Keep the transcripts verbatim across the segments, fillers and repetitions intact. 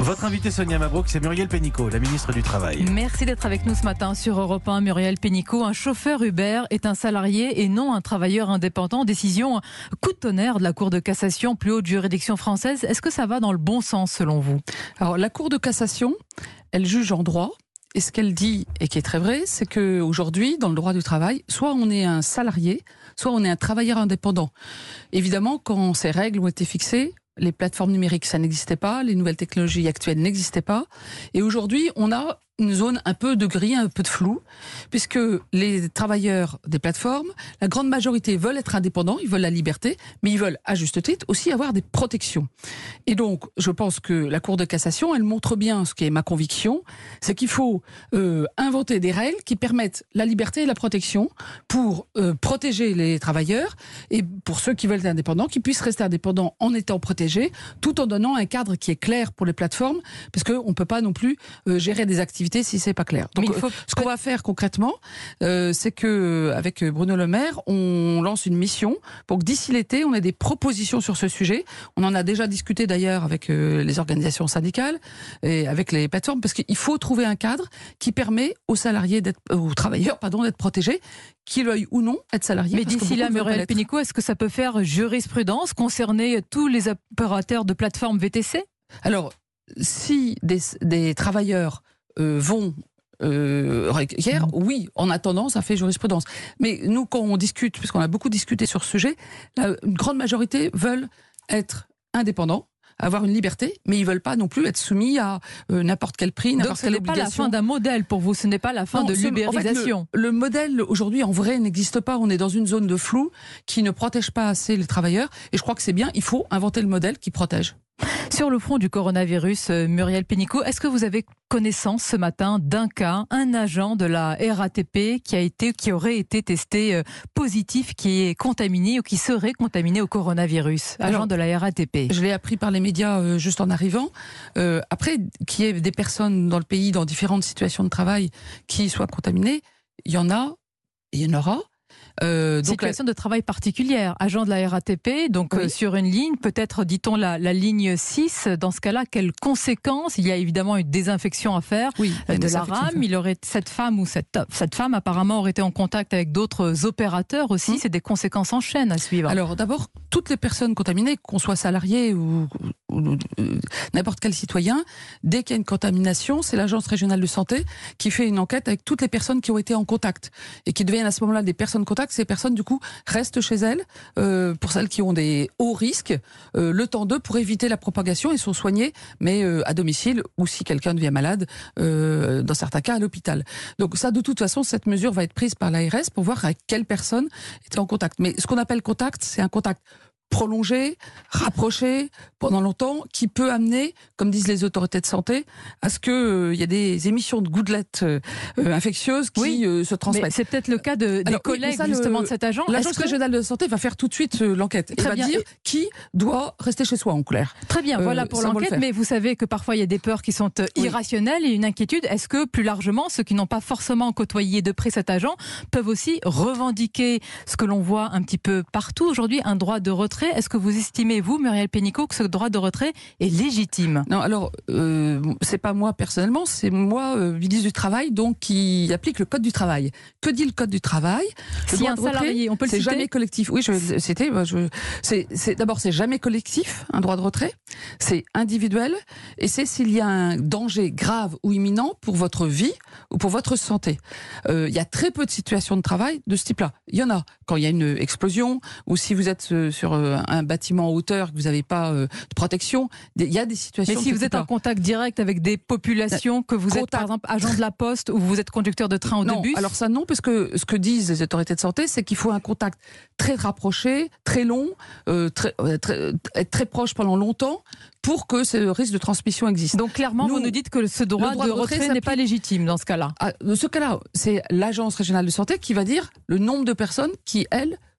Votre invité Sonia Mabrouk, c'est Muriel Pénicaud, la ministre du Travail. Merci d'être avec nous ce matin sur Europe un. Muriel Pénicaud, un chauffeur Uber est un salarié et non un travailleur indépendant. Décision coup de tonnerre de la Cour de cassation, plus haute juridiction française. Est-ce que ça va dans le bon sens selon vous ? Alors la Cour de cassation, elle juge en droit. Et ce qu'elle dit, et qui est très vrai, c'est qu'aujourd'hui, dans le droit du travail, soit on est un salarié, soit on est un travailleur indépendant. Évidemment, quand ces règles ont été fixées, les plateformes numériques, ça n'existait pas, les nouvelles technologies actuelles n'existaient pas. Et aujourd'hui, on a une zone un peu de gris, un peu de flou, puisque les travailleurs des plateformes, la grande majorité veulent être indépendants, ils veulent la liberté, mais ils veulent, à juste titre, aussi avoir des protections. Et donc, je pense que la Cour de cassation, elle montre bien ce qui est ma conviction, c'est qu'il faut euh, inventer des règles qui permettent la liberté et la protection pour euh, protéger les travailleurs et pour ceux qui veulent être indépendants, qu'ils puissent rester indépendants en étant protégés, tout en donnant un cadre qui est clair pour les plateformes, parce qu'on ne peut pas non plus euh, gérer des activités si c'est pas clair. Donc, faut... ce qu'on va faire concrètement, euh, c'est que avec Bruno Le Maire, on lance une mission pour que d'ici l'été, on ait des propositions sur ce sujet. On en a déjà discuté d'ailleurs avec euh, les organisations syndicales et avec les plateformes, parce qu'il faut trouver un cadre qui permet aux salariés d'être, euh, aux travailleurs, pardon, d'être protégés, qu'ils veuillent ou non être salariés. Mais d'ici là, Muriel Pénicaud, est-ce que ça peut faire jurisprudence, concerner tous les opérateurs de plateformes V T C ? Alors, si des, des travailleurs Euh, vont euh, hier, oui, en attendant, ça fait jurisprudence. Mais nous, quand on discute, puisqu'on a beaucoup discuté sur ce sujet, la, une grande majorité veulent être indépendants, avoir une liberté, mais ils veulent pas non plus être soumis à euh, n'importe quel prix, n'importe quelle obligation. Donc ce n'est pas la fin d'un modèle pour vous, ce n'est pas la fin non, de l'ubérisation. En fait, le, le modèle, aujourd'hui, en vrai, n'existe pas. On est dans une zone de flou qui ne protège pas assez les travailleurs. Et je crois que c'est bien, il faut inventer le modèle qui protège. Sur le front du coronavirus, Muriel Pénicaud, est-ce que vous avez connaissance ce matin d'un cas, un agent de la R A T P qui a été, qui aurait été testé positif, qui est contaminé ou qui serait contaminé au coronavirus, agent Alors, de la R A T P? Je l'ai appris par les médias euh, juste en arrivant. Euh, après, qu'il y ait des personnes dans le pays, dans différentes situations de travail, qui soient contaminées, il y en a, et il y en aura. Euh, donc situation la... de travail particulière, agent de la R A T P, donc oui. euh, sur une ligne, peut-être dit-on la, la ligne six, dans ce cas-là, quelles conséquences? Il y a évidemment une désinfection à faire oui, euh, de la rame, il aurait, cette femme ou cette, cette femme apparemment aurait été en contact avec d'autres opérateurs aussi, hum. c'est des conséquences en chaîne à suivre. Alors d'abord, toutes les personnes contaminées, qu'on soit salarié ou, ou, ou euh, n'importe quel citoyen, dès qu'il y a une contamination, c'est l'agence régionale de santé qui fait une enquête avec toutes les personnes qui ont été en contact et qui deviennent à ce moment-là des personnes contacts. Ces personnes, du coup, restent chez elles, euh, pour celles qui ont des hauts risques, euh, le temps d'eux pour éviter la propagation et sont soignées, mais euh, à domicile, ou si quelqu'un devient malade, euh, dans certains cas, à l'hôpital. Donc ça, de toute façon, cette mesure va être prise par l'A R S pour voir avec quelle personne était en contact. Mais ce qu'on appelle contact, c'est un contact prolongé, rapproché, pendant longtemps, qui peut amener, comme disent les autorités de santé, à ce qu'il euh, y ait des émissions de gouttelettes euh, infectieuses qui oui, euh, se transmettent. C'est peut-être le cas de, des Alors, collègues oui, ça, justement le, de cet agent. L'agence régionale de santé va faire tout de suite euh, l'enquête et va bien. dire qui doit rester chez soi en clair. Très bien, euh, voilà pour l'enquête, mais vous savez que parfois il y a des peurs qui sont euh, irrationnelles oui. et une inquiétude. Est-ce que plus largement, ceux qui n'ont pas forcément côtoyé de près cet agent peuvent aussi revendiquer ce que l'on voit un petit peu partout aujourd'hui, un droit de retrait? Est-ce que vous estimez, vous, Muriel Pénicaud, que ce droit de retrait est légitime? Non, alors, euh, c'est pas moi personnellement, c'est moi, euh, ministre du Travail, donc qui applique le Code du Travail. Que dit le Code du Travail? Si un salarié, on peut le citer? C'est jamais collectif. Oui, je vais le citer. Je, c'est, c'est, d'abord, c'est jamais collectif, un droit de retrait. C'est individuel. Et c'est s'il y a un danger grave ou imminent pour votre vie ou pour votre santé. Euh, il y a très peu de situations de travail de ce type-là. Il y en a quand il y a une explosion ou si vous êtes euh, sur euh, un bâtiment en hauteur, que vous n'avez pas euh, de protection. Il y a des situations... Mais si vous êtes en contact direct avec des populations, que vous contact... êtes par exemple agent de la poste ou vous êtes conducteur de train ou non, de bus? Alors ça non, parce que ce que disent les autorités de santé, c'est qu'il faut un contact très rapproché, très long, euh, très, euh, très, être très proche pendant longtemps pour que ce risque de transmission existe. Donc clairement, nous, vous nous dites que ce droit, droit de, de retrait, retrait n'est pas légitime dans ce cas-là. Ah, dans ce cas-là, c'est l'agence régionale de santé qui va dire le nombre de personnes qui, elles,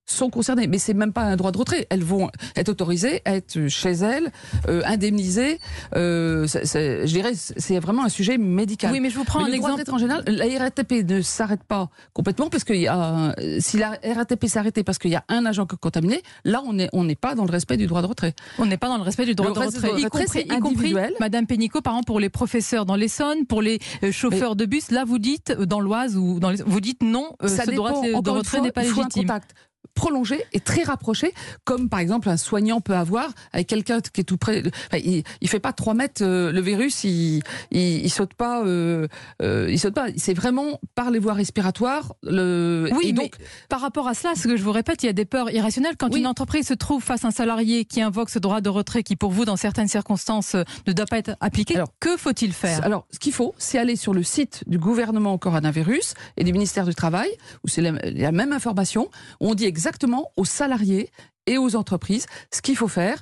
sont concernées. Mais c'est même pas un droit de retrait. Elles vont être autorisées à être chez elles, euh, indemnisées. Euh, c'est, c'est, je dirais, c'est vraiment un sujet médical. Oui, mais je vous prends mais un exemple. En général, la R A T P ne s'arrête pas complètement parce qu'il y a, si la R A T P s'arrêtait parce qu'il y a un agent contaminé, là, on n'est on n'est pas dans le respect du droit de retrait. On n'est pas dans le respect du droit le de retrait, de y, retrait compris, y compris, Madame Pénicaud, par exemple, pour les professeurs dans l'Essonne, pour les euh, chauffeurs mais, de bus. Là, vous dites, dans l'Oise, ou dans les, vous dites non, euh, ce droit de, de retrait n'est pas légitime. Prolongé et très rapproché, comme par exemple un soignant peut avoir avec quelqu'un qui est tout près. Enfin, il, il fait pas trois mètres, euh, le virus, il, il, il saute pas, euh, euh, il saute pas. C'est vraiment par les voies respiratoires. Le... Oui, et donc donc, par rapport à cela, ce que je vous répète, il y a des peurs irrationnelles quand oui. une entreprise se trouve face à un salarié qui invoque ce droit de retrait, qui pour vous, dans certaines circonstances, ne doit pas être appliqué. Alors, que faut-il faire ? Alors, ce qu'il faut, c'est aller sur le site du gouvernement au coronavirus et du ministère du Travail, où c'est la, la même information. Où on dit exactement exactement aux salariés et aux entreprises ce qu'il faut faire.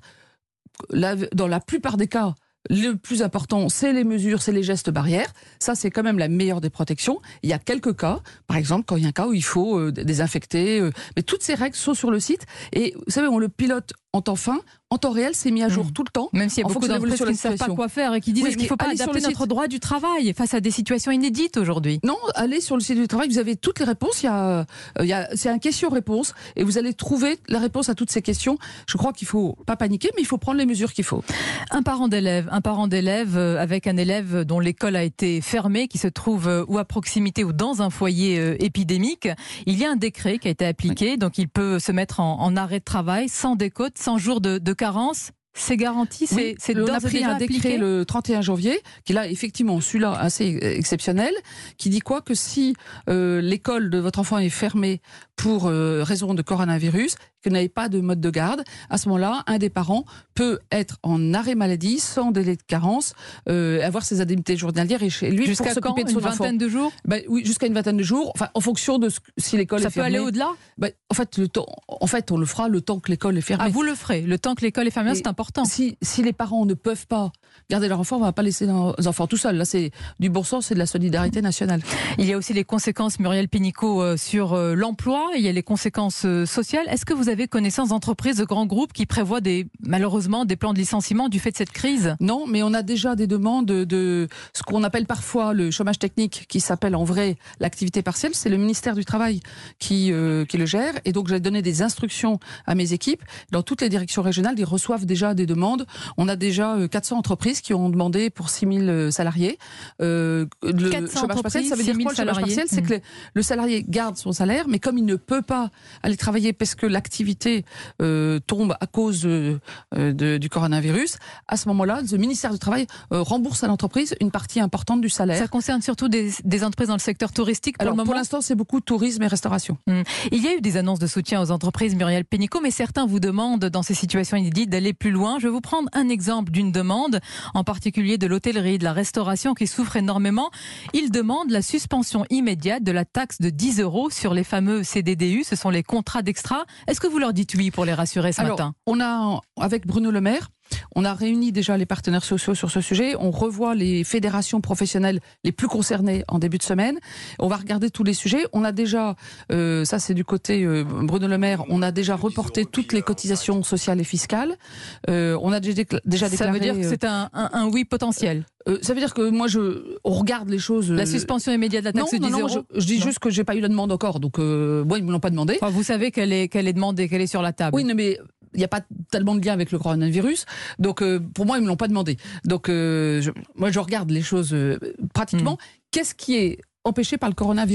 La, dans la plupart des cas, le plus important, c'est les mesures, c'est les gestes barrières. Ça, c'est quand même la meilleure des protections. Il y a quelques cas, par exemple, quand il y a un cas où il faut euh, désinfecter. Euh, mais toutes ces règles sont sur le site. Et vous savez, on le pilote en temps fin. En temps réel, c'est mis à jour mmh. tout le temps. Même s'il y a beaucoup d'entreprises qui ne savent pas quoi faire et qui disent oui, est-ce qu'il ne faut pas adapter notre site. droit du travail face à des situations inédites aujourd'hui ? Non, allez sur le site du travail, vous avez toutes les réponses. Il y a, euh, il y a, c'est un question-réponse et vous allez trouver la réponse à toutes ces questions. Je crois qu'il ne faut pas paniquer, mais il faut prendre les mesures qu'il faut. Un parent d'élève, un parent d'élève avec un élève dont l'école a été fermée, qui se trouve ou à proximité ou dans un foyer euh, épidémique, il y a un décret qui a été appliqué, oui. donc il peut se mettre en, en arrêt de travail, sans décote, sans jour de, de carence. C'est garanti, c'est, oui, c'est on a pris un décret appliqué. Le trente et un janvier, qui est là effectivement celui-là assez exceptionnel, qui dit quoi que si euh, l'école de votre enfant est fermée pour euh, raison de coronavirus, que vous n'avez pas de mode de garde, à ce moment-là, un des parents peut être en arrêt maladie, sans délai de carence, euh, avoir ses indemnités journalières et chez lui jusqu'à pour s'occuper quand, de son une vingtaine enfant. de jours. Ben, oui, jusqu'à une vingtaine de jours. Enfin, en fonction de ce, si l'école Ça est fermée. Ça peut aller au-delà. Ben, en fait, le temps, en fait, on le fera le temps que l'école est fermée. Ah, vous le ferez. Le temps que l'école est fermée, et c'est important. Si, si les parents ne peuvent pas garder leur enfant, on ne va pas laisser leurs enfants tout seuls. Là, c'est du bon sens, c'est de la solidarité nationale. Il y a aussi les conséquences, Muriel Pénicaud, euh, sur euh, l'emploi. Il y a les conséquences euh, sociales. Est-ce que vous avez connaissance d'entreprises, de grands groupes qui prévoient des, malheureusement des plans de licenciement du fait de cette crise ? Non, mais on a déjà des demandes de, de ce qu'on appelle parfois le chômage technique, qui s'appelle en vrai l'activité partielle. C'est le ministère du Travail qui, euh, qui le gère. Et donc, j'ai donné des instructions à mes équipes. Dans toutes les directions régionales, ils reçoivent déjà des demandes. On a déjà quatre cents entreprises qui ont demandé pour six mille salariés. Euh, le chômage partiel, ça veut dire quoi le chômage partiel ? C'est mmh. que le, le salarié garde son salaire, mais comme il ne peut pas aller travailler parce que l'activité euh, tombe à cause de, de, du coronavirus, à ce moment-là, le ministère du Travail euh, rembourse à l'entreprise une partie importante du salaire. Ça concerne surtout des, des entreprises dans le secteur touristique pour Alors, le moment ? Pour l'instant, c'est beaucoup tourisme et restauration. Mmh. Il y a eu des annonces de soutien aux entreprises, Muriel Pénicaud, mais certains vous demandent, dans ces situations inédites, d'aller plus loin. Je vais vous prendre un exemple d'une demande, en particulier de l'hôtellerie, de la restauration, qui souffre énormément. Ils demandent la suspension immédiate de la taxe de dix euros sur les fameux C D D U, ce sont les contrats d'extra. Est-ce que vous leur dites oui pour les rassurer ce Alors, matin ? On a, avec Bruno Le Maire, on a réuni déjà les partenaires sociaux sur ce sujet. On revoit les fédérations professionnelles les plus concernées en début de semaine. On va regarder tous les sujets. On a déjà, euh, ça c'est du côté euh, Bruno Le Maire, on a déjà reporté toutes les cotisations sociales et fiscales. Euh, on a déjà, décla- déjà déclaré... Ça veut dire que c'est un, un, un oui potentiel. Euh, ça veut dire que moi, je, on regarde les choses. La suspension immédiate de la taxe de dix euros. Je, je dis non. juste que j'ai pas eu la demande encore, donc euh, moi ils me l'ont pas demandé. Enfin, vous savez qu'elle est, qu'elle est demandée, qu'elle est sur la table. Oui, non, mais il n'y a pas tellement de lien avec le coronavirus, donc euh, pour moi ils me l'ont pas demandé. Donc euh, je, moi je regarde les choses euh, pratiquement. Mmh. Qu'est-ce qui est empêché par le coronavirus ?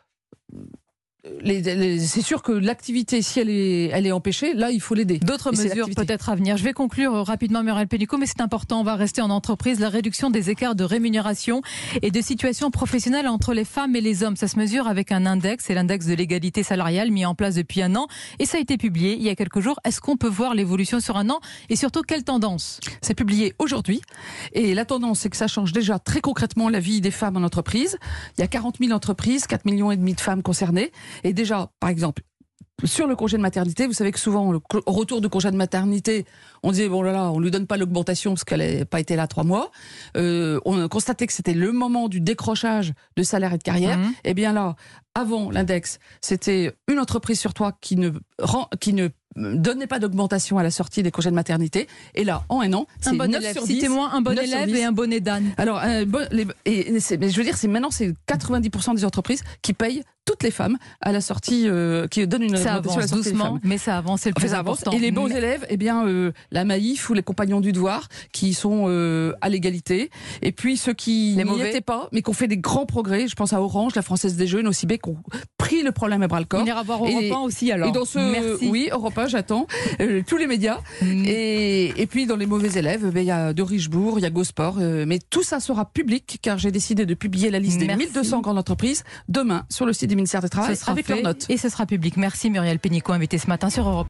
Les, les, c'est sûr que l'activité, si elle est, elle est empêchée, là, il faut l'aider. D'autres et mesures peut-être à venir. Je vais conclure rapidement, Muriel Pénicaud, mais c'est important, on va rester en entreprise. La réduction des écarts de rémunération et de situation professionnelle entre les femmes et les hommes. Ça se mesure avec un index, c'est l'index de l'égalité salariale mis en place depuis un an. Et ça a été publié il y a quelques jours. Est-ce qu'on peut voir l'évolution sur un an ? Et surtout, quelle tendance ? C'est publié aujourd'hui. Et la tendance, c'est que ça change déjà très concrètement la vie des femmes en entreprise. Il y a quarante mille entreprises, quatre millions et demi de femmes concernées. Et déjà, par exemple, sur le congé de maternité, vous savez que souvent, le, au retour de congé de maternité, on disait, bon là là, on lui donne pas l'augmentation parce qu'elle n'a pas été là trois mois. Euh, on a constaté que c'était le moment du décrochage de salaire et de carrière. Mmh. Et bien là, avant l'index, c'était une entreprise sur trois qui ne, rend, qui ne donnait pas d'augmentation à la sortie des congés de maternité. Et là, en un an, c'est bon neuf sur dix. Citez-moi un bon élève et un bonnet d'âne. Alors, euh, bon, les, et, et c'est, mais je veux dire, c'est maintenant, c'est quatre-vingt-dix pour cent des entreprises qui payent toutes les femmes à la sortie, euh, qui donnent une ça augmentation avance à la sortie doucement, des femmes. mais ça avance, c'est le plus ça important. Et les bons mais... élèves, eh bien, euh, la Maïf ou les compagnons du devoir, qui sont euh, à l'égalité. Et puis ceux qui n'y étaient pas, mais qui ont fait des grands progrès. Je pense à Orange, la Française des Jeux, Nocibé, qui ont pris le problème à bras le corps. On ira voir Europe un aussi alors. Et dans ce, Merci. Oui, Europe un, j'attends euh, tous les médias. Mm. Et, et puis dans les mauvais élèves, il ben, y a de Richebourg, il y a GoSport, euh, mais tout ça sera public car j'ai décidé de publier la liste Merci. des mille deux cents grandes entreprises demain sur le site du ministère du Travail avec leurs notes. Et ce sera public. Merci Muriel Pénicaud, invitée ce matin sur Europe un.